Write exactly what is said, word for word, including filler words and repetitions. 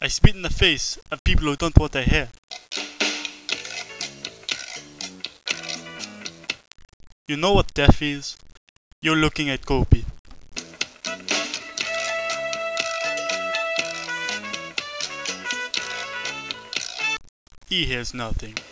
I spit in the face of people who don't want their hair. You know what death is? You're looking at Gopi. He hears nothing.